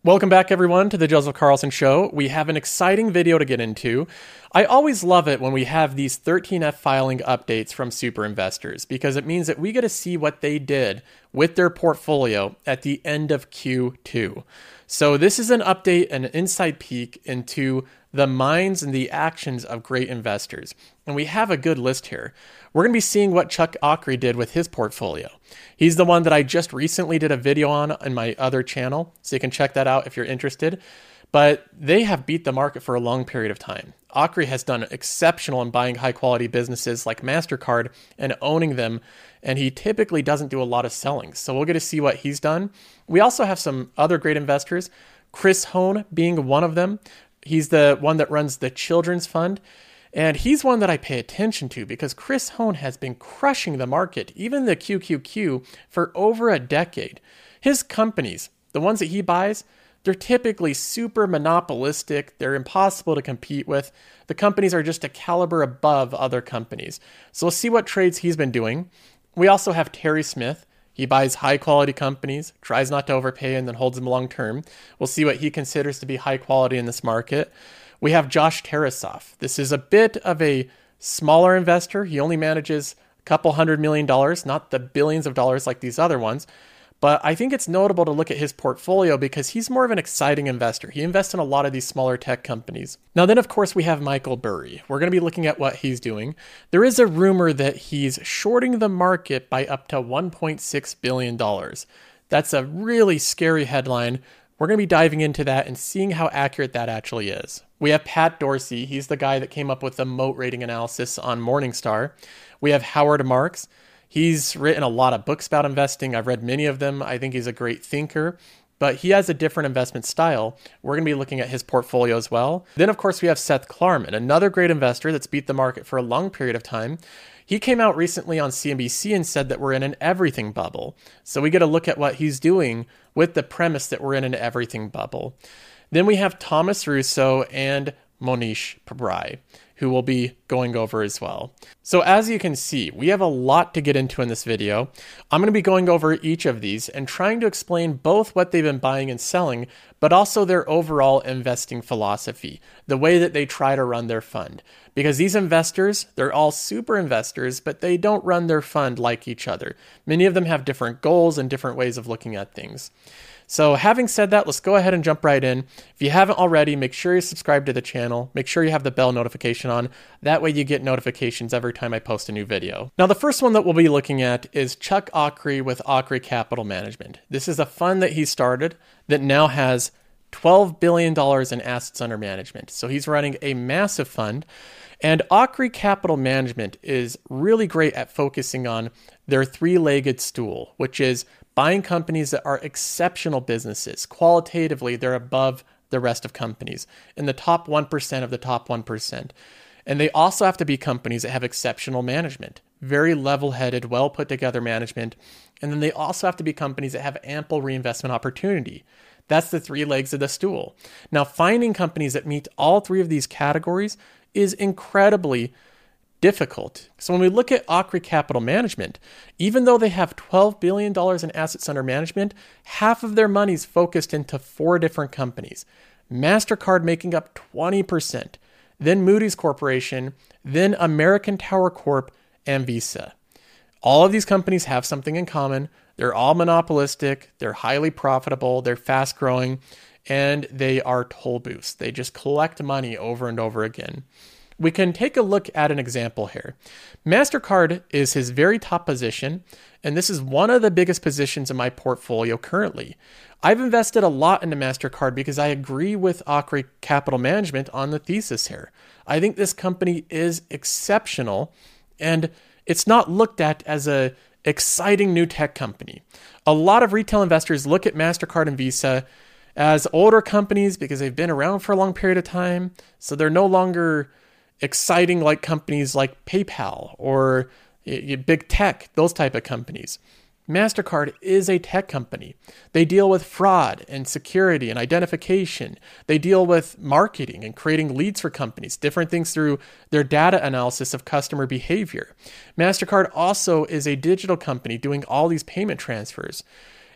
Welcome back, everyone, to the Joseph Carlson Show. We have an exciting video to get into. I always love it when we have these 13F filing updates from super investors because it means that we get to see what they did with their portfolio at the end of Q2. So this is an update, an inside peek into the minds and the actions of great investors. And we have a good list here. We're going to be seeing what Chuck Akre did with his portfolio. He's the one that I just recently did a video on my other channel, so you can check that out if you're interested. But they have beat the market for a long period of time. Akre has done exceptional in buying high-quality businesses like MasterCard and owning them, and he typically doesn't do a lot of selling. So we'll get to see what he's done. We also have some other great investors, Chris Hone being one of them. He's the one that runs the Children's Fund. And he's one that I pay attention to because Chris Hone has been crushing the market, even the QQQ, for over a decade. His companies, the ones that he buys, they're typically super monopolistic. They're impossible to compete with. The companies are just a caliber above other companies. So we'll see what trades he's been doing. We also have Terry Smith. He buys high quality companies, tries not to overpay, and then holds them long term. We'll see what he considers to be high quality in this market. We have Josh Tarasoff. This is a bit of a smaller investor. He only manages a couple $100 million, not the billions of dollars like these other ones. But I think it's notable to look at his portfolio because he's more of an exciting investor. He invests in a lot of these smaller tech companies. Now then, of course, we have Michael Burry. We're going to be looking at what he's doing. There is a rumor that he's shorting the market by up to $1.6 billion. That's a really scary headline. We're going to be diving into that and seeing how accurate that actually is. We have Pat Dorsey. He's the guy that came up with the moat rating analysis on Morningstar. We have Howard Marks. He's written a lot of books about investing. I've read many of them. I think he's a great thinker, but he has a different investment style. We're going to be looking at his portfolio as well. Then, of course, we have Seth Klarman, another great investor that's beat the market for a long period of time. He came out recently on CNBC and said that we're in an everything bubble. So we get to look at what he's doing with the premise that we're in an everything bubble. Then we have Thomas Russo and Monish Pabrai, who we'll be going over as well. So as you can see, we have a lot to get into in this video. I'm going to be going over each of these and trying to explain both what they've been buying and selling, but also their overall investing philosophy, the way that they try to run their fund. Because these investors, they're all super investors, but they don't run their fund like each other. Many of them have different goals and different ways of looking at things. So having said that, let's go ahead and jump right in. If you haven't already, make sure you subscribe to the channel. Make sure you have the bell notification on. That way you get notifications every time I post a new video. Now, the first one that we'll be looking at is Chuck Akre with Akre Capital Management. This is a fund that he started that now has $12 billion in assets under management. So he's running a massive fund. And Akre Capital Management is really great at focusing on their three-legged stool, which is buying companies that are exceptional businesses. Qualitatively, they're above the rest of companies, in the top 1% of the top 1%. And they also have to be companies that have exceptional management, very level-headed, well-put-together management. And then they also have to be companies that have ample reinvestment opportunity. That's the three legs of the stool. Now, finding companies that meet all three of these categories is incredibly difficult. So when we look at Akre Capital Management, even though they have $12 billion in assets under management, half of their money is focused into 4 different companies. MasterCard making up 20%, then Moody's Corporation, then American Tower Corp, and Visa. All of these companies have something in common. They're all monopolistic, they're highly profitable, they're fast growing, and they are toll booths. They just collect money over and over again. We can take a look at an example here. MasterCard is his very top position, and this is one of the biggest positions in my portfolio currently. I've invested a lot into MasterCard because I agree with Akre Capital Management on the thesis here. I think this company is exceptional, and it's not looked at as a exciting new tech company. A lot of retail investors look at MasterCard and Visa as older companies because they've been around for a long period of time, so they're no longer exciting like companies like PayPal or big tech, those type of companies. MasterCard is a tech company. They deal with fraud and security and identification. They deal with marketing and creating leads for companies, different things through their data analysis of customer behavior. MasterCard also is a digital company doing all these payment transfers.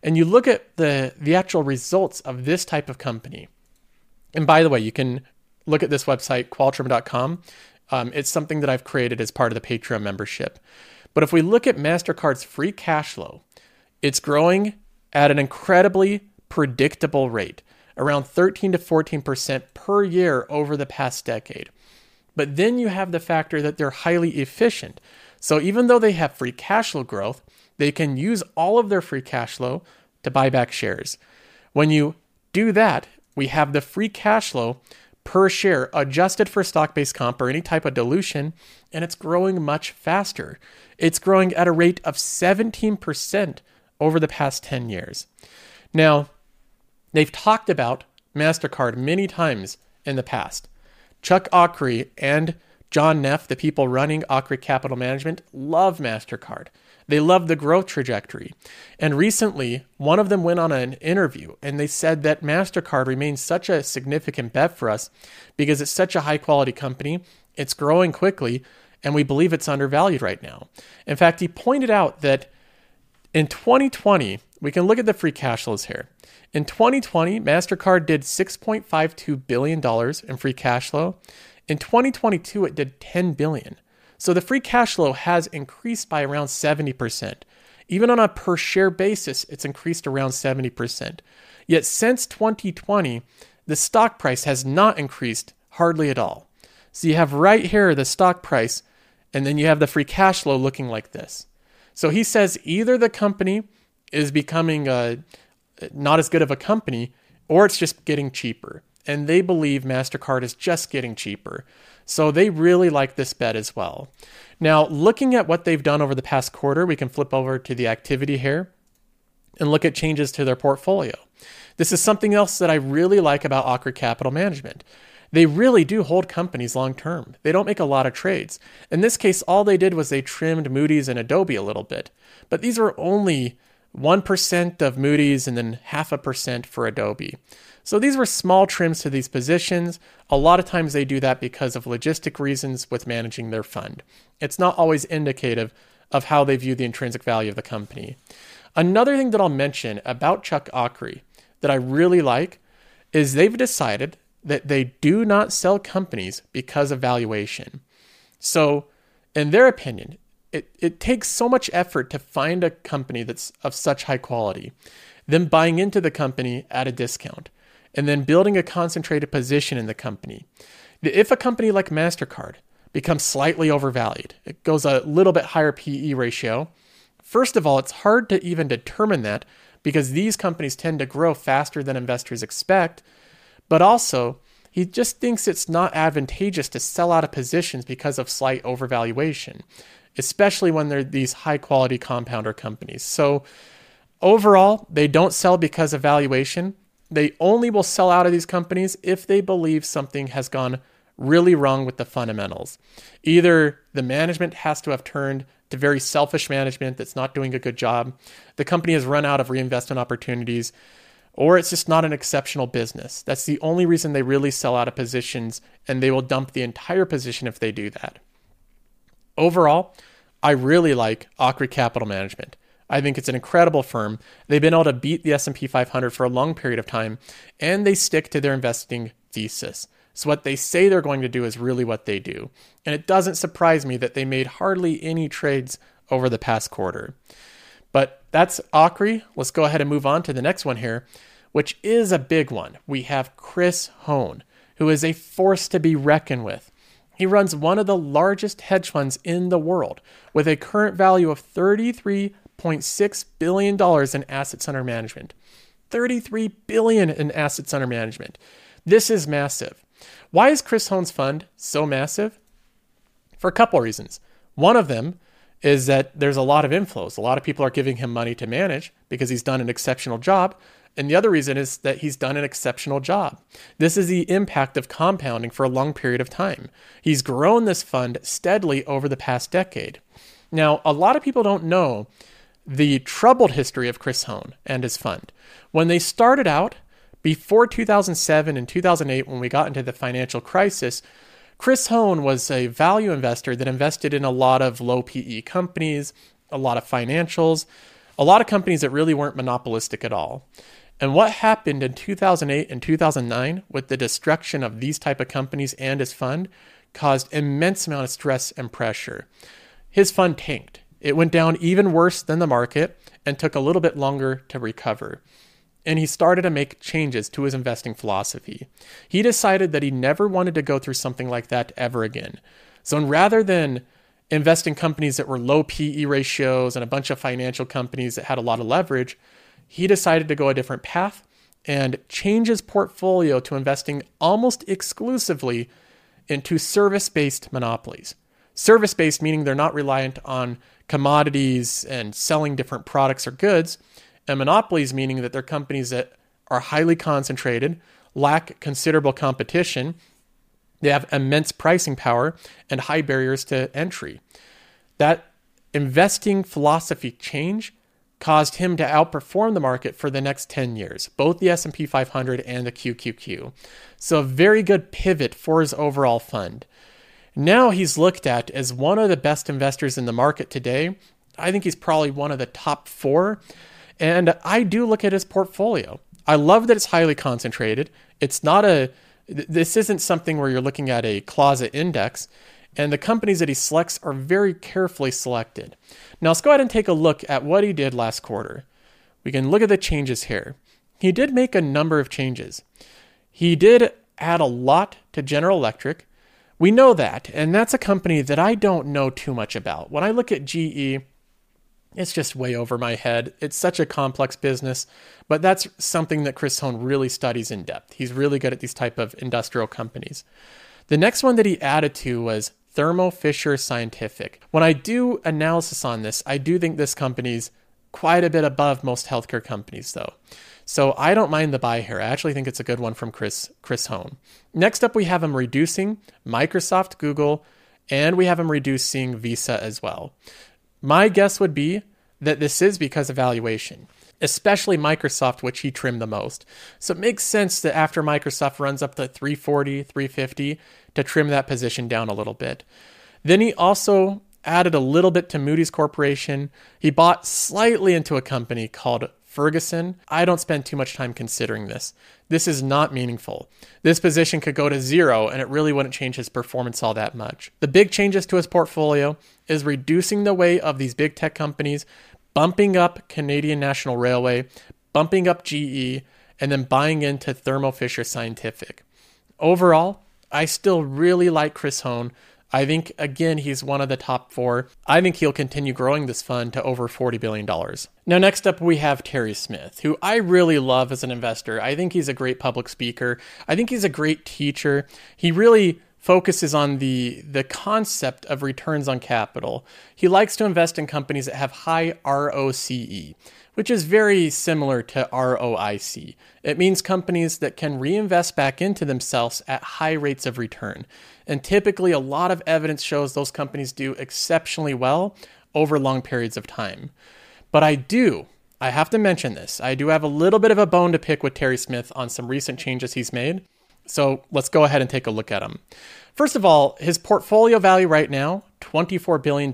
and you look at the actual results of this type of company. And by the way, you can look at this website, Qualtrim.com. It's something that I've created as part of the Patreon membership. But if we look at MasterCard's free cash flow, it's growing at an incredibly predictable rate, around 13 to 14% per year over the past decade. But then you have the factor that they're highly efficient. So even though they have free cash flow growth, they can use all of their free cash flow to buy back shares. When you do that, we have the free cash flow per share adjusted for stock-based comp or any type of dilution, and it's growing much faster. It's growing at a rate of 17% over the past 10 years. Now, they've talked about MasterCard many times in the past. Chuck Aukrey and John Neff, the people running Aukrey Capital Management, love MasterCard. They love the growth trajectory. And recently, one of them went on an interview and they said that MasterCard remains such a significant bet for us because it's such a high quality company, it's growing quickly, and we believe it's undervalued right now. In fact, he pointed out that in 2020, we can look at the free cash flows here. In 2020, MasterCard did $6.52 billion in free cash flow. In 2022, it did $10 billion. So the free cash flow has increased by around 70%. Even on a per share basis, it's increased around 70%. Yet since 2020, the stock price has not increased hardly at all. So you have right here the stock price, and then you have the free cash flow looking like this. So he says either the company is becoming not as good of a company, or it's just getting cheaper. And they believe MasterCard is just getting cheaper. So they really like this bet as well. Now, looking at what they've done over the past quarter, we can flip over to the activity here and look at changes to their portfolio. This is something else that I really like about Aukrey Capital Management. They really do hold companies long term. They don't make a lot of trades. In this case, all they did was they trimmed Moody's and Adobe a little bit. But these were only 1% of Moody's and then 0.5% for Adobe. So these were small trims to these positions. A lot of times they do that because of logistic reasons with managing their fund. It's not always indicative of how they view the intrinsic value of the company. Another thing that I'll mention about Chuck Aukrey that I really like is they've decided that they do not sell companies because of valuation. So in their opinion, it takes so much effort to find a company that's of such high quality, then buying into the company at a discount, and then building a concentrated position in the company. If a company like MasterCard becomes slightly overvalued, it goes a little bit higher PE ratio, first of all, it's hard to even determine that because these companies tend to grow faster than investors expect, but also he just thinks it's not advantageous to sell out of positions because of slight overvaluation, especially when they're these high quality compounder companies. So overall, they don't sell because of valuation. They only will sell out of these companies if they believe something has gone really wrong with the fundamentals. Either the management has to have turned to very selfish management that's not doing a good job, the company has run out of reinvestment opportunities, or it's just not an exceptional business. That's the only reason they really sell out of positions, and they will dump the entire position if they do that. Overall, I really like Aukrey Capital Management. I think it's an incredible firm. They've been able to beat the S&P 500 for a long period of time, and they stick to their investing thesis. So what they say they're going to do is really what they do. And it doesn't surprise me that they made hardly any trades over the past quarter. But that's Aukrey. Let's go ahead and move on to the next one here, which is a big one. We have Chris Hohn, who is a force to be reckoned with. He runs one of the largest hedge funds in the world with a current value of $33.6 billion in assets under management. $33 billion in assets under management. This is massive. Why is Chris Hohn's fund so massive? For a couple of reasons. One of them is that there's a lot of inflows. A lot of people are giving him money to manage because he's done an exceptional job. And the other reason is that he's done an exceptional job. This is the impact of compounding for a long period of time. He's grown this fund steadily over the past decade. Now, a lot of people don't know the troubled history of Chris Hohn and his fund. When they started out, before 2007 and 2008, when we got into the financial crisis, Chris Hohn was a value investor that invested in a lot of low PE companies, a lot of financials, A lot of companies that really weren't monopolistic at all. And what happened in 2008 and 2009 with the destruction of these type of companies and his fund caused immense amount of stress and pressure. His fund tanked. It went down even worse than the market and took a little bit longer to recover. And he started to make changes to his investing philosophy. He decided that he never wanted to go through something like that ever again. So rather than invest in companies that were low PE ratios and a bunch of financial companies that had a lot of leverage, he decided to go a different path and change his portfolio to investing almost exclusively into service-based monopolies. Service-based meaning they're not reliant on commodities and selling different products or goods, and monopolies meaning that they're companies that are highly concentrated, lack considerable competition, they have immense pricing power and high barriers to entry. That investing philosophy change caused him to outperform the market for the next 10 years, both the S&P 500 and the QQQ. So a very good pivot for his overall fund. Now he's looked at as one of the best investors in the market today. I think he's probably one of the top 4. And I do look at his portfolio. I love that it's highly concentrated. This isn't something where you're looking at a closet index. And the companies that he selects are very carefully selected. Now let's go ahead and take a look at what he did last quarter. We can look at the changes here. He did make a number of changes. He did add a lot to General Electric. We know that, and that's a company that I don't know too much about. When I look at GE, it's just way over my head. It's such a complex business, but that's something that Chris Hohn really studies in depth. He's really good at these type of industrial companies. The next one that he added to was Thermo Fisher Scientific. When I do analysis on this, I do think this company's quite a bit above most healthcare companies though. So I don't mind the buy here. I actually think it's a good one from Chris Hohn. Next up, we have him reducing Microsoft, Google, and we have him reducing Visa as well. My guess would be that this is because of valuation, especially Microsoft, which he trimmed the most. So it makes sense that after Microsoft runs up to 340, 350, to trim that position down a little bit. Then he also added a little bit to Moody's Corporation. He bought slightly into a company called Ferguson. I don't spend too much time considering this. This is not meaningful. This position could go to 0 and it really wouldn't change his performance all that much. The big changes to his portfolio is reducing the weight of these big tech companies, bumping up Canadian National Railway, bumping up GE, and then buying into Thermo Fisher Scientific. Overall, I still really like Chris Hohn. I think, again, he's one of the top 4. I think he'll continue growing this fund to over $40 billion. Now, next up, we have Terry Smith, who I really love as an investor. I think he's a great public speaker. I think he's a great teacher. He really focuses on the concept of returns on capital. He likes to invest in companies that have high ROCE, which is very similar to ROIC. It means companies that can reinvest back into themselves at high rates of return. And typically, a lot of evidence shows those companies do exceptionally well over long periods of time. But I have to mention this. I do have a little bit of a bone to pick with Terry Smith on some recent changes he's made. So let's go ahead and take a look at them. First of all, his portfolio value right now, $24 billion,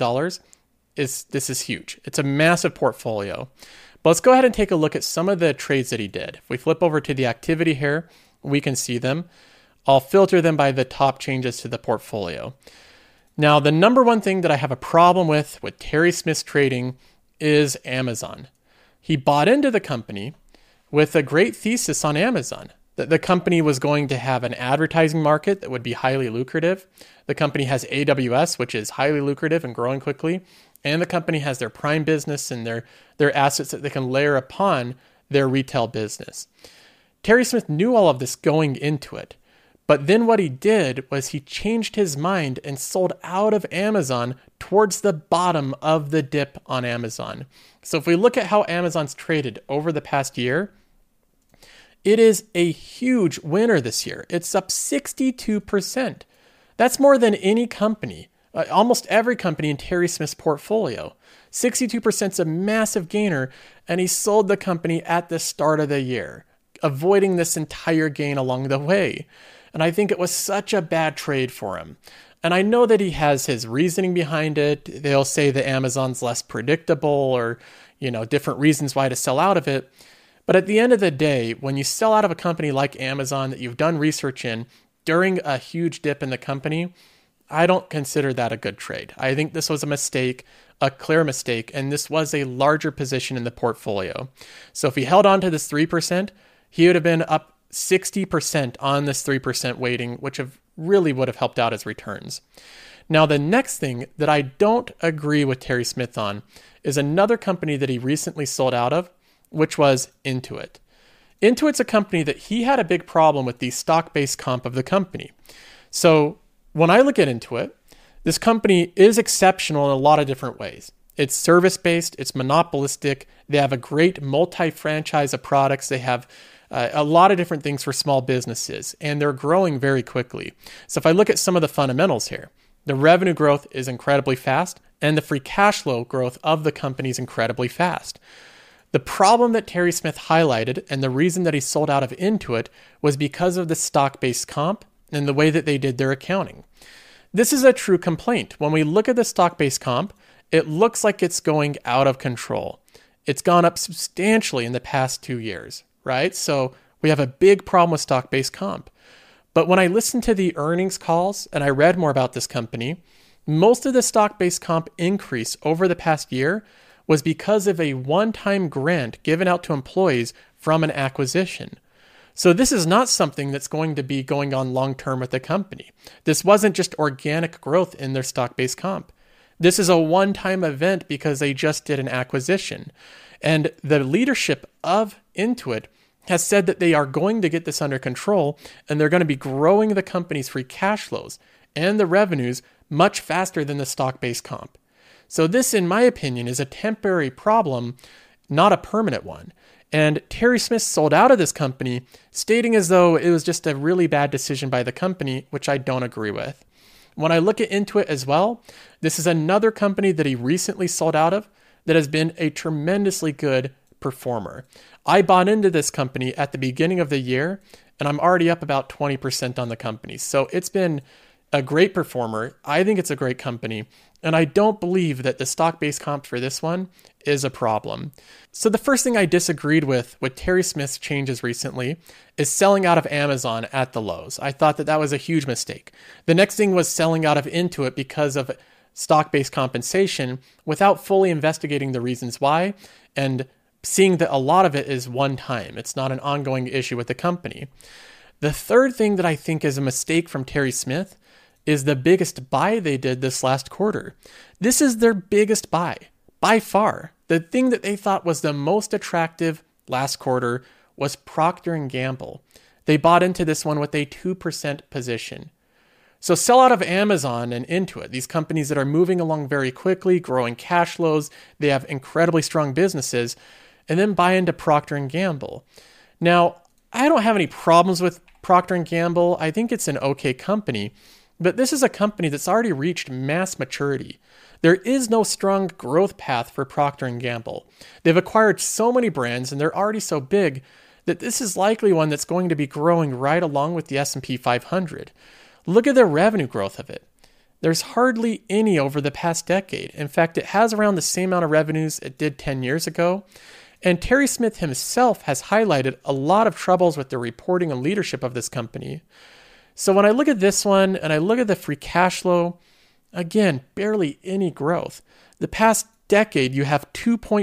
this is huge. It's a massive portfolio. But let's go ahead and take a look at some of the trades that he did. If we flip over to the activity here, we can see them. I'll filter them by the top changes to the portfolio. Now, the number one thing that I have a problem with Terry Smith's trading is Amazon. He bought into the company with a great thesis on Amazon, that the company was going to have an advertising market that would be highly lucrative. The company has AWS, which is highly lucrative and growing quickly. And the company has their Prime business and their assets that they can layer upon their retail business. Terry Smith knew all of this going into it. But then what he did was he changed his mind and sold out of Amazon towards the bottom of the dip on Amazon. So if we look at how Amazon's traded over the past year, it is a huge winner this year. It's up 62%. That's more than any company, almost every company in Terry Smith's portfolio. 62% is a massive gainer, and he sold the company at the start of the year, avoiding this entire gain along the way. And I think it was such a bad trade for him. And I know that he has his reasoning behind it. They'll say that Amazon's less predictable or, different reasons why to sell out of it. But at the end of the day, when you sell out of a company like Amazon that you've done research in during a huge dip in the company, I don't consider that a good trade. I think this was a mistake, a clear mistake, and this was a larger position in the portfolio. So if he held on to this 3%, he would have been up 60% on this 3% weighting, which really would have helped out his returns. Now, the next thing that I don't agree with Terry Smith on is another company that he recently sold out of, which was Intuit. Intuit's a company that he had a big problem with the stock-based comp of the company. So when I look at Intuit, this company is exceptional in a lot of different ways. It's service-based, it's monopolistic, they have a great multi-franchise of products, they have a lot of different things for small businesses, and they're growing very quickly. So if I look at some of the fundamentals here, the revenue growth is incredibly fast, and the free cash flow growth of the company is incredibly fast. The problem that Terry Smith highlighted, and the reason that he sold out of Intuit, was because of the stock-based comp and the way that they did their accounting. This is a true complaint. When we look at the stock-based comp, it looks like it's going out of control. It's gone up substantially in the past 2 years, right? So we have a big problem with stock-based comp. But when I listened to the earnings calls and I read more about this company, most of the stock-based comp increase over the past year was because of a one-time grant given out to employees from an acquisition. So this is not something that's going to be going on long-term with the company. This wasn't just organic growth in their stock-based comp. This is a one-time event because they just did an acquisition. And the leadership of Intuit has said that they are going to get this under control and they're going to be growing the company's free cash flows and the revenues much faster than the stock-based comp. So this, in my opinion, is a temporary problem, not a permanent one. And Terry Smith sold out of this company, stating as though it was just a really bad decision by the company, which I don't agree with. When I look at Intuit as well, this is another company that he recently sold out of that has been a tremendously good performer. I bought into this company at the beginning of the year, and I'm already up about 20% on the company. So it's been a great performer. I think it's a great company. And I don't believe that the stock-based comp for this one is a problem. So the first thing I disagreed with Terry Smith's changes recently is selling out of Amazon at the lows. I thought that was a huge mistake. The next thing was selling out of Intuit because of stock-based compensation without fully investigating the reasons why and seeing that a lot of it is one time. It's not an ongoing issue with the company. The third thing that I think is a mistake from Terry Smith is the biggest buy they did this last quarter. This is their biggest buy, by far. The thing that they thought was the most attractive last quarter was Procter & Gamble. They bought into this one with a 2% position. So sell out of Amazon and Intuit, these companies that are moving along very quickly, growing cash flows, they have incredibly strong businesses, and then buy into Procter & Gamble. Now, I don't have any problems with Procter & Gamble. I think it's an okay company. But this is a company that's already reached mass maturity. There is no strong growth path for Procter & Gamble. They've acquired so many brands and they're already so big that this is likely one that's going to be growing right along with the S&P 500. Look at the revenue growth of it. There's hardly any over the past decade. In fact, it has around the same amount of revenues it did 10 years ago. And Terry Smith himself has highlighted a lot of troubles with the reporting and leadership of this company. So when I look at this one and I look at the free cash flow, again, barely any growth. The past decade, you have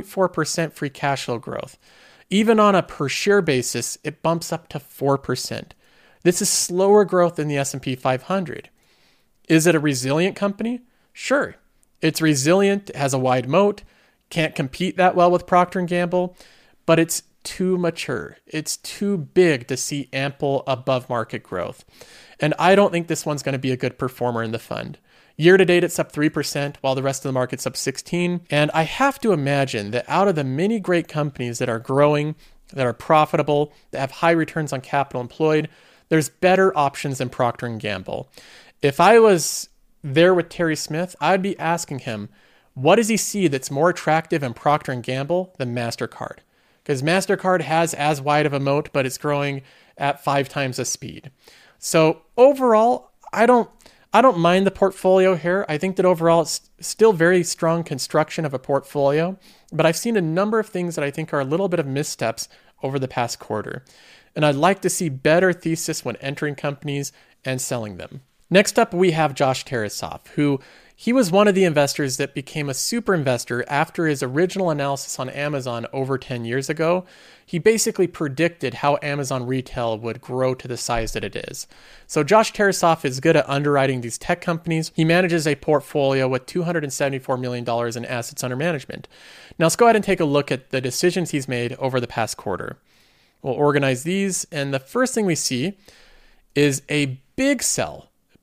2.4% free cash flow growth. Even on a per share basis, it bumps up to 4%. This is slower growth than the S&P 500. Is it a resilient company? Sure. It's resilient, it has a wide moat, can't compete that well with Procter & Gamble, but it's too mature. It's too big to see ample above market growth. And I don't think this one's going to be a good performer in the fund. Year to date, it's up 3%, while the rest of the market's up 16%. And I have to imagine that out of the many great companies that are growing, that are profitable, that have high returns on capital employed, there's better options than Procter & Gamble. If I was there with Terry Smith, I'd be asking him, what does he see that's more attractive in Procter & Gamble than MasterCard? Because MasterCard has as wide of a moat, but it's growing at 5 times the speed. So overall, I don't I don't mind the portfolio here. I think that overall it's still very strong construction of a portfolio, but I've seen a number of things that I think are a little bit of missteps over the past quarter. And I'd like to see better thesis when entering companies and selling them. Next up, we have Josh Tarasoff, who he was one of the investors that became a super investor after his original analysis on Amazon over 10 years ago. He basically predicted how Amazon retail would grow to the size that it is. So Josh Tarasoff is good at underwriting these tech companies. He manages a portfolio with $274 million in assets under management. Now let's go ahead and take a look at the decisions he's made over the past quarter. We'll organize these, and the first thing we see is a big sell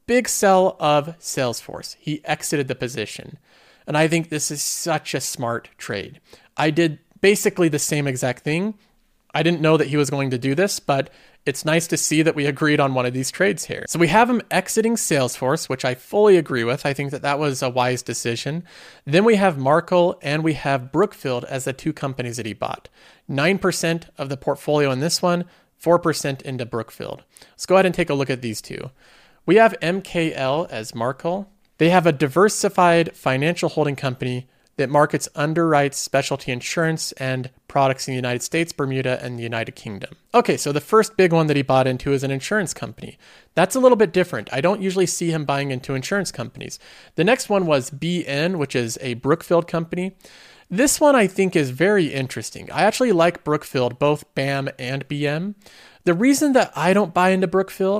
of Salesforce. He exited the position. And I think this is such a smart trade. I did basically the same exact thing. I didn't know that he was going to do this, but it's nice to see that we agreed on one of these trades here. So we have him exiting Salesforce, which I fully agree with. I think that that was a wise decision. Then we have Markel and we have Brookfield as the two companies that he bought. 9% of the portfolio in this one, 4% into Brookfield. Let's go ahead and take a look at these two. We have MKL as Markel. They have a diversified financial holding company that markets, underwrites specialty insurance and products in the United States, Bermuda, and the United Kingdom. Okay, so the first big one that he bought into is an insurance company. That's a little bit different. I don't usually see him buying into insurance companies. The next one was BN, which is a Brookfield company. This one I think is very interesting. I actually like Brookfield, both BAM and BM. The reason that I don't buy into Brookfield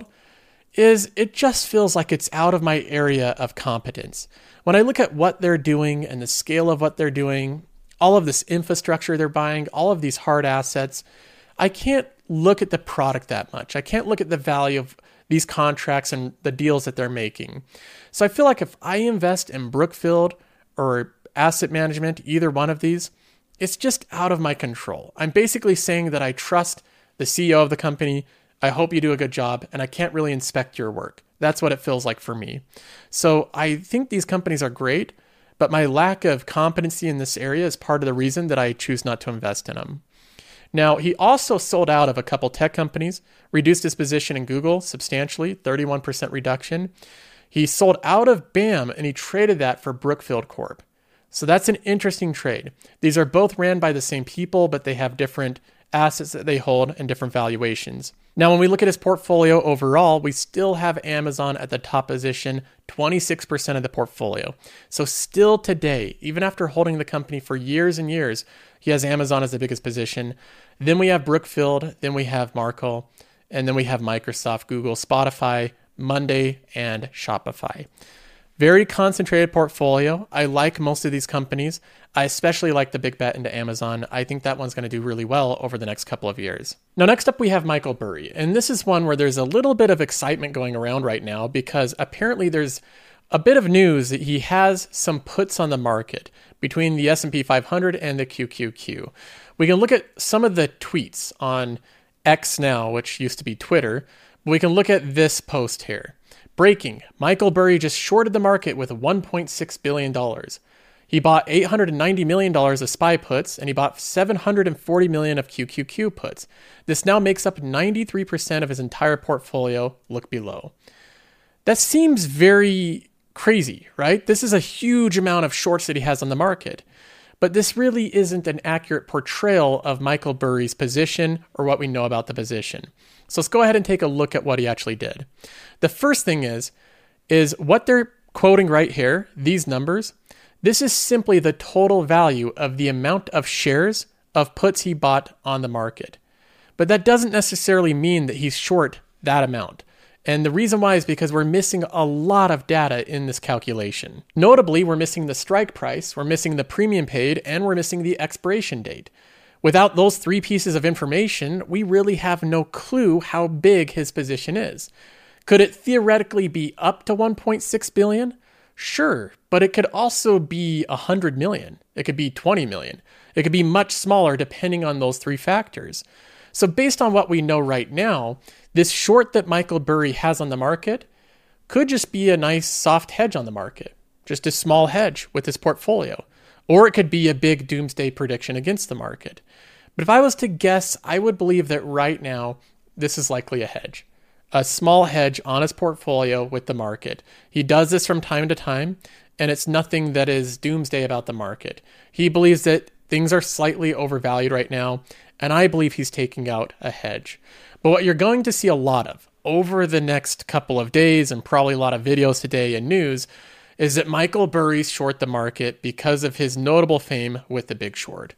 is it just feels like it's out of my area of competence. When I look at what they're doing and the scale of what they're doing, all of this infrastructure they're buying, all of these hard assets, I can't look at the product that much. I can't look at the value of these contracts and the deals that they're making. So I feel like if I invest in Brookfield or asset management, either one of these, it's just out of my control. I'm basically saying that I trust the CEO of the company. I hope you do a good job, and I can't really inspect your work. That's what it feels like for me. So I think these companies are great, but my lack of competency in this area is part of the reason that I choose not to invest in them. Now, he also sold out of a couple tech companies, reduced his position in Google substantially, 31% reduction. He sold out of BAM, and he traded that for Brookfield Corp. So that's an interesting trade. These are both ran by the same people, but they have different assets that they hold and different valuations. Now, when we look at his portfolio overall, we still have Amazon at the top position, 26% of the portfolio. So still today, even after holding the company for years and years, he has Amazon as the biggest position. Then we have Brookfield, then we have Markel, and then we have Microsoft, Google, Spotify, Monday, and Shopify. Very concentrated portfolio. I like most of these companies. I especially like the big bet into Amazon. I think that one's going to do really well over the next couple of years. Now, next up, we have Michael Burry. And this is one where there's a little bit of excitement going around right now because apparently there's a bit of news that he has some puts on the market between the S&P 500 and the QQQ. We can look at some of the tweets on X now, which used to be Twitter. But we can look at this post here. Breaking, Michael Burry just shorted the market with $1.6 billion. He bought $890 million of SPY puts, and he bought $740 million of QQQ puts. This now makes up 93% of his entire portfolio. Look below. That seems very crazy, right? This is a huge amount of shorts that he has on the market. But this really isn't an accurate portrayal of Michael Burry's position or what we know about the position. So let's go ahead and take a look at what he actually did. The first thing is what they're quoting right here, these numbers, this is simply the total value of the amount of shares of puts he bought on the market. But that doesn't necessarily mean that he's short that amount. And the reason why is because we're missing a lot of data in this calculation. Notably, we're missing the strike price, we're missing the premium paid, and we're missing the expiration date. Without those three pieces of information, we really have no clue how big his position is. Could it theoretically be up to 1.6 billion? Sure, but it could also be 100 million. It could be 20 million. It could be much smaller depending on those three factors. So based on what we know right now, this short that Michael Burry has on the market could just be a nice soft hedge on the market, just a small hedge with his portfolio. Or it could be a big doomsday prediction against the market. But if I was to guess, I would believe that right now, this is likely a hedge. a small hedge on his portfolio with the market. He does this from time to time, and it's nothing that is doomsday about the market. He believes that things are slightly overvalued right now, and I believe he's taking out a hedge. But what you're going to see a lot of over the next couple of days, and probably a lot of videos today and news, is that Michael Burry's short the market because of his notable fame with the Big Short.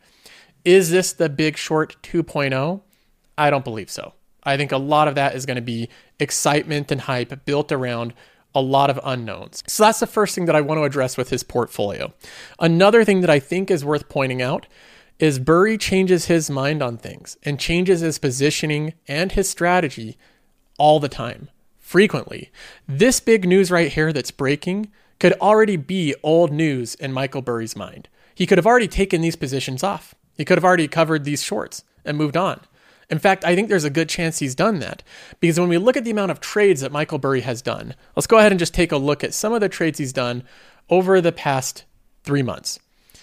Is this the Big Short 2.0? I don't believe so. I think a lot of that is going to be excitement and hype built around a lot of unknowns. So that's the first thing that I want to address with his portfolio. Another thing that I think is worth pointing out is Burry changes his mind on things and changes his positioning and his strategy all the time, frequently. This big news right here that's breaking could already be old news in Michael Burry's mind. He could have already taken these positions off. He could have already covered these shorts and moved on. In fact, I think there's a good chance he's done that, because when we look at the amount of trades that Michael Burry has done, let's go ahead and just take a look at some of the trades he's done over the past 3 months.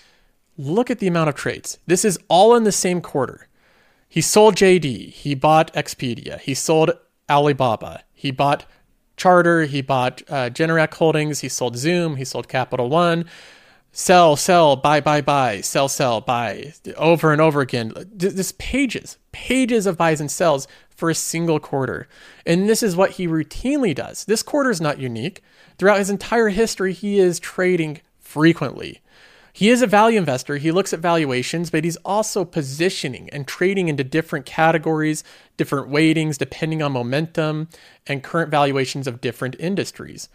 Look at the amount of trades. This is all in the same quarter. He sold JD. He bought Expedia. He sold Alibaba. He bought Charter. He bought Generac Holdings. He sold Zoom. He sold Capital One. Sell, buy, sell, buy, over and over again. This pages of buys and sells for a single quarter. And this is what he routinely does. This quarter is not unique. Throughout his entire history, he is trading frequently. He is a value investor. He looks at valuations, but he's also positioning and trading into different categories, different weightings, depending on momentum and current valuations of different industries.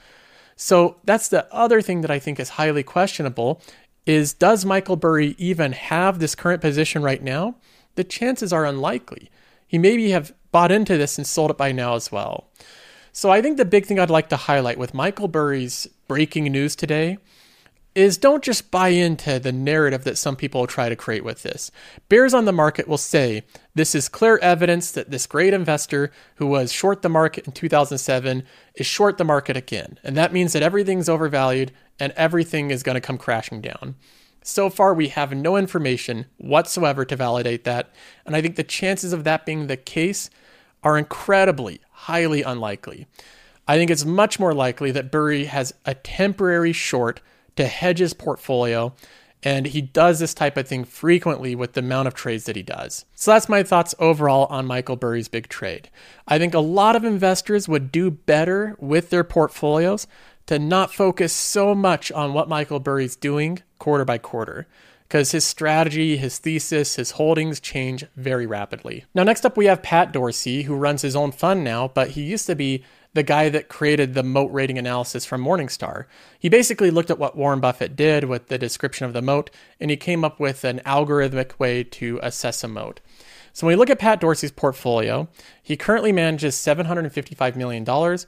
So that's the other thing that I think is highly questionable is, does Michael Burry even have this current position right now? The chances are unlikely. He maybe have bought into this and sold it by now as well. So I think the big thing I'd like to highlight with Michael Burry's breaking news today is, don't just buy into the narrative that some people try to create with this. Bears on the market will say this is clear evidence that this great investor who was short the market in 2007 is short the market again. And that means that everything's overvalued and everything is going to come crashing down. So far, we have no information whatsoever to validate that. And I think the chances of that being the case are incredibly, highly unlikely. I think it's much more likely that Burry has a temporary short to hedge his portfolio, and he does this type of thing frequently with the amount of trades that he does. So that's my thoughts overall on Michael Burry's big trade. I think a lot of investors would do better with their portfolios to not focus so much on what Michael Burry's doing quarter by quarter, because his strategy, his thesis, his holdings change very rapidly. Now, next up, we have Pat Dorsey, who runs his own fund now, but he used to be the guy that created the moat rating analysis from Morningstar. He basically looked at what Warren Buffett did with the description of the moat, and he came up with an algorithmic way to assess a moat. So when we look at Pat Dorsey's portfolio, he currently manages $755 million.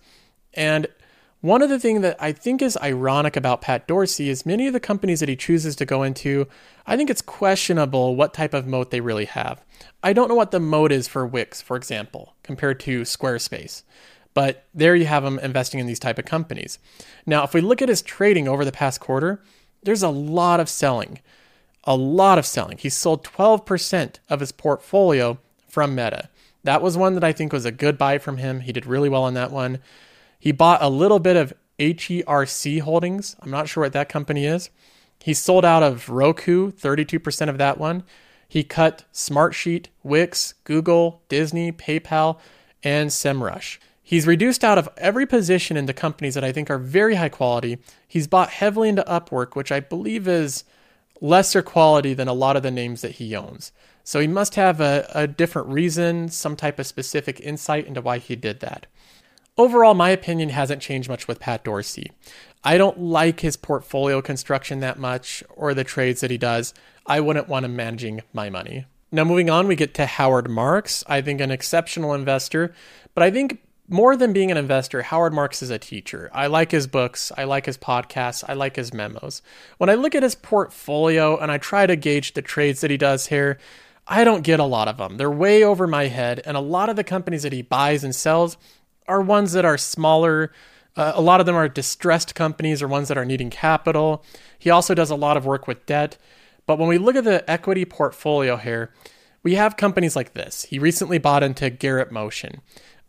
And one of the things that I think is ironic about Pat Dorsey is many of the companies that he chooses to go into, I think it's questionable what type of moat they really have. I don't know what the moat is for Wix, for example, compared to Squarespace. But there you have him investing in these type of companies. Now, if we look at his trading over the past quarter, there's a lot of selling. A lot of selling. He sold 12% of his portfolio from Meta. That was one that I think was a good buy from him. He did really well on that one. He bought a little bit of HERC Holdings. I'm not sure what that company is. He sold out of Roku, 32% of that one. He cut Smartsheet, Wix, Google, Disney, PayPal, and SEMrush. He's reduced out of every position into companies that I think are very high quality. He's bought heavily into Upwork, which I believe is lesser quality than a lot of the names that he owns. So he must have a different reason, some type of specific insight into why he did that. Overall, my opinion hasn't changed much with Pat Dorsey. I don't like his portfolio construction that much or the trades that he does. I wouldn't want him managing my money. Now, moving on, we get to Howard Marks. I think an exceptional investor, but I think more than being an investor, Howard Marks is a teacher. I like his books. I like his podcasts. I like his memos. When I look at his portfolio and I try to gauge the trades that he does here, I don't get a lot of them. They're way over my head. And a lot of the companies that he buys and sells are ones that are smaller. A lot of them are distressed companies or ones that are needing capital. He also does a lot of work with debt. But when we look at the equity portfolio here, we have companies like this. He recently bought into Garrett Motion.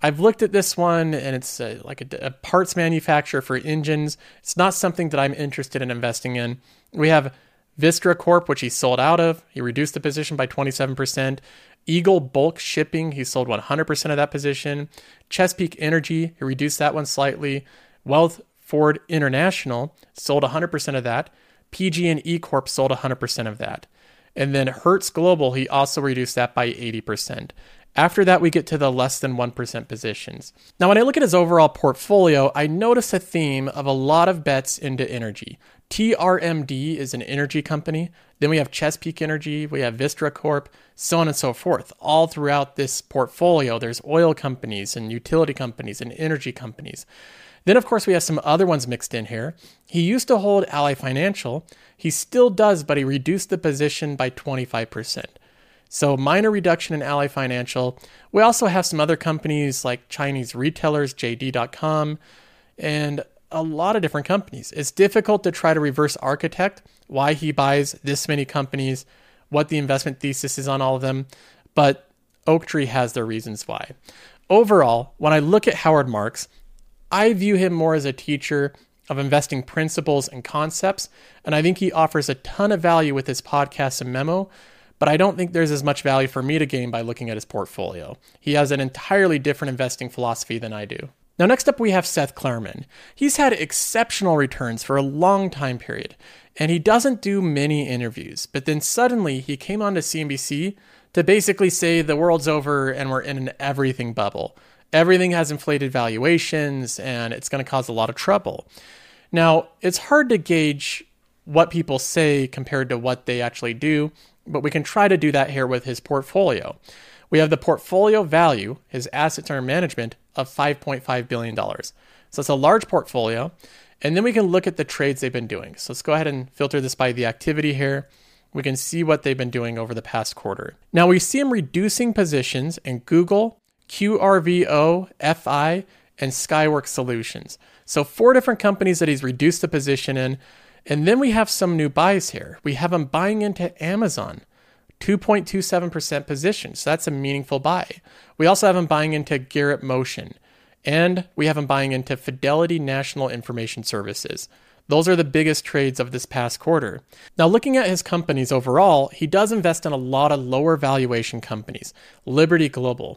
I've looked at this one, and it's like a parts manufacturer for engines. It's not something that I'm interested in investing in. We have Vistra Corp, which he sold out of. He reduced the position by 27%. Eagle Bulk Shipping, he sold 100% of that position. Chesapeake Energy, he reduced that one slightly. Wealth Ford International sold 100% of that. PG&E Corp sold 100% of that. And then Hertz Global, he also reduced that by 80%. After that, we get to the less than 1% positions. Now, when I look at his overall portfolio, I notice a theme of a lot of bets into energy. TRMD is an energy company. Then we have Chesapeake Energy, we have Vistra Corp, so on and so forth. All throughout this portfolio, there's oil companies and utility companies and energy companies. Then, of course, we have some other ones mixed in here. He used to hold Ally Financial. He still does, but he reduced the position by 25%. So minor reduction in Ally Financial. We also have some other companies like Chinese retailers, JD.com, and a lot of different companies. It's difficult to try to reverse architect why he buys this many companies, what the investment thesis is on all of them, but Oaktree has their reasons why. Overall, when I look at Howard Marks, I view him more as a teacher of investing principles and concepts, and I think he offers a ton of value with his podcast and memo, but I don't think there's as much value for me to gain by looking at his portfolio. He has an entirely different investing philosophy than I do. Now, next up, we have Seth Klarman. He's had exceptional returns for a long time period, and he doesn't do many interviews, but then suddenly he came onto CNBC to basically say the world's over and we're in an everything bubble. Everything has inflated valuations, and it's going to cause a lot of trouble. Now, it's hard to gauge what people say compared to what they actually do, but we can try to do that here with his portfolio. We have the portfolio value, his assets under management, of $5.5 billion. So it's a large portfolio. And then we can look at the trades they've been doing. So let's go ahead and filter this by the activity here. We can see what they've been doing over the past quarter. Now we see him reducing positions in Google, QRVO, FI, and Skyworks Solutions. So 4 different companies that he's reduced the position in. And then we have some new buys here. We have him buying into Amazon, 2.27% position. So that's a meaningful buy. We also have him buying into Garrett Motion. And we have him buying into Fidelity National Information Services. Those are the biggest trades of this past quarter. Now, looking at his companies overall, he does invest in a lot of lower valuation companies. Liberty Global,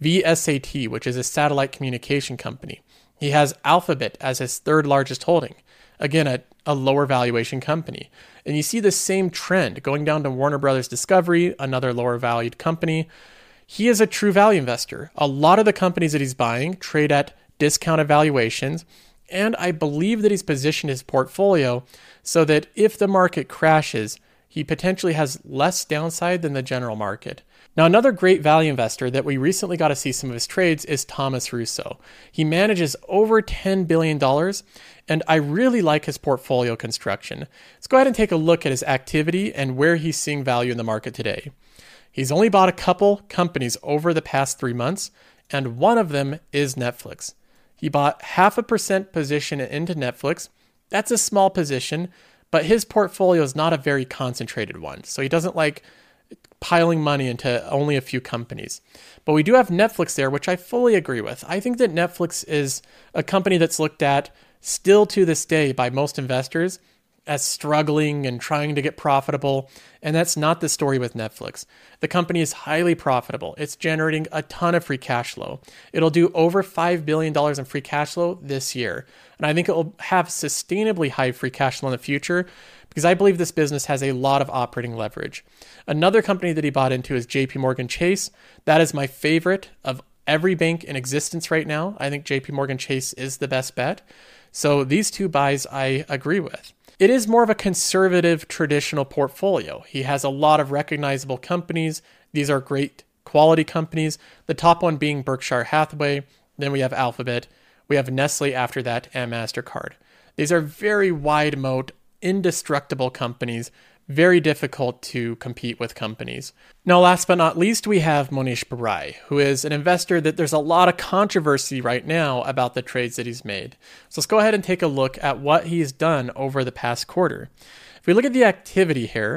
VSAT, which is a satellite communication company. He has Alphabet as his 3rd largest holding. Again, a lower valuation company. And you see the same trend going down to Warner Brothers Discovery, another lower valued company. He is a true value investor. A lot of the companies that he's buying trade at discounted valuations. And I believe that he's positioned his portfolio so that if the market crashes, he potentially has less downside than the general market. Now, another great value investor that we recently got to see some of his trades is Thomas Russo. He manages over $10 billion, and I really like his portfolio construction. Let's go ahead and take a look at his activity and where he's seeing value in the market today. He's only bought a couple companies over the past 3 months, and one of them is Netflix. He bought 0.5% position into Netflix. That's a small position, but his portfolio is not a very concentrated one. So he doesn't like piling money into only a few companies. But we do have Netflix there, which I fully agree with. I think that Netflix is a company that's looked at still to this day by most investors as struggling and trying to get profitable. And that's not the story with Netflix. The company is highly profitable. It's generating a ton of free cash flow. It'll do over $5 billion in free cash flow this year. And I think it will have sustainably high free cash flow in the future because I believe this business has a lot of operating leverage. Another company that he bought into is JP Morgan Chase. That is my favorite of every bank in existence right now. I think JP Morgan Chase is the best bet. So these 2 buys I agree with. It is more of a conservative, traditional portfolio. He has a lot of recognizable companies. These are great quality companies. The top one being Berkshire Hathaway. Then we have Alphabet. We have Nestle after that, and MasterCard. These are very wide moat, indestructible companies, very difficult to compete with companies. Now, last but not least, we have Mohnish Pabrai, who is an investor that there's a lot of controversy right now about the trades that he's made. So let's go ahead and take a look at what he's done over the past quarter. If we look at the activity here,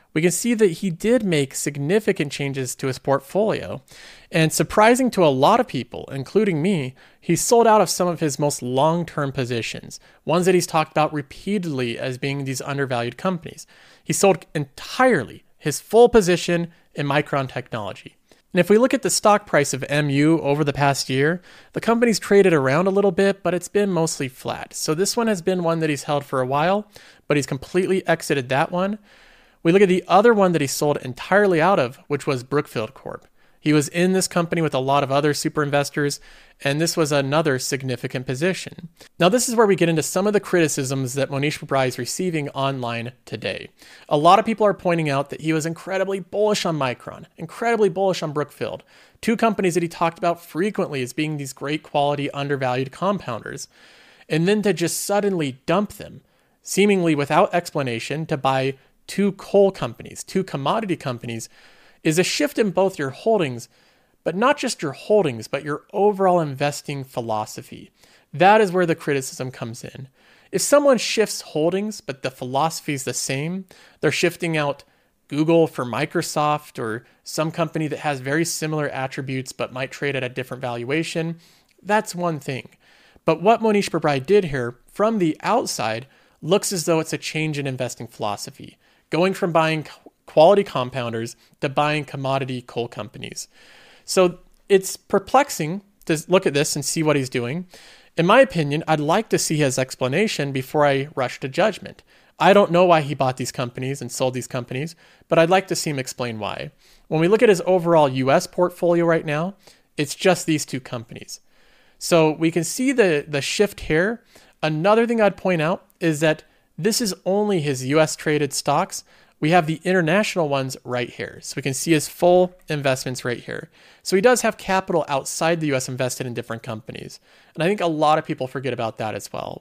we can see that he did make significant changes to his portfolio. And surprising to a lot of people, including me, he sold out of some of his most long-term positions, ones that he's talked about repeatedly as being these undervalued companies. He sold entirely his full position in Micron Technology. And if we look at the stock price of MU over the past year, the company's traded around a little bit, but it's been mostly flat. So this one has been one that he's held for a while, but he's completely exited that one. We look at the other one that he sold entirely out of, which was Brookfield Corp. He was in this company with a lot of other super investors, and this was another significant position. Now, this is where we get into some of the criticisms that Mohnish Pabrai is receiving online today. A lot of people are pointing out that he was incredibly bullish on Micron, incredibly bullish on Brookfield, two companies that he talked about frequently as being these great quality, undervalued compounders, and then to just suddenly dump them, seemingly without explanation, to buy two coal companies, two commodity companies, is a shift in both your holdings, but not just your holdings, but your overall investing philosophy. That is where the criticism comes in. If someone shifts holdings, but the philosophy is the same, they're shifting out Google for Microsoft or some company that has very similar attributes but might trade at a different valuation, that's one thing. But what Mohnish Pabrai did here, from the outside, looks as though it's a change in investing philosophy, going from buying quality compounders to buying commodity coal companies. So it's perplexing to look at this and see what he's doing. In my opinion, I'd like to see his explanation before I rush to judgment. I don't know why he bought these companies and sold these companies, but I'd like to see him explain why. When we look at his overall US portfolio right now, it's just these two companies. So we can see the shift here. Another thing I'd point out is that this is only his US traded stocks. We have the international ones right here. So we can see his full investments right here. So he does have capital outside the US invested in different companies. And I think a lot of people forget about that as well.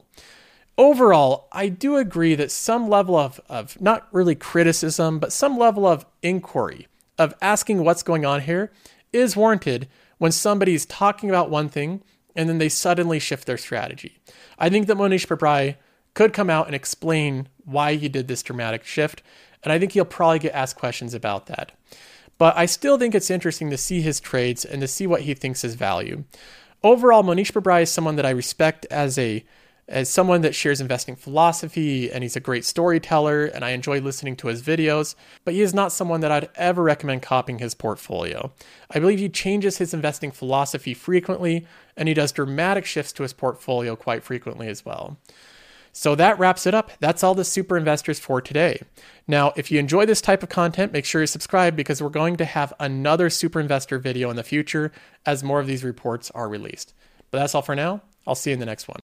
Overall, I do agree that some level of not really criticism, but some level of inquiry, of asking what's going on here, is warranted when somebody's talking about one thing and then they suddenly shift their strategy. I think that Mohnish Pabrai could come out and explain why he did this dramatic shift, and I think he'll probably get asked questions about that. But I still think it's interesting to see his trades and to see what he thinks is value. Overall, Mohnish Pabrai is someone that I respect as someone that shares investing philosophy, and he's a great storyteller, and I enjoy listening to his videos, but he is not someone that I'd ever recommend copying his portfolio. I believe he changes his investing philosophy frequently, and he does dramatic shifts to his portfolio quite frequently as well. So that wraps it up. That's all the super investors for today. Now, if you enjoy this type of content, make sure you subscribe because we're going to have another super investor video in the future as more of these reports are released. But that's all for now. I'll see you in the next one.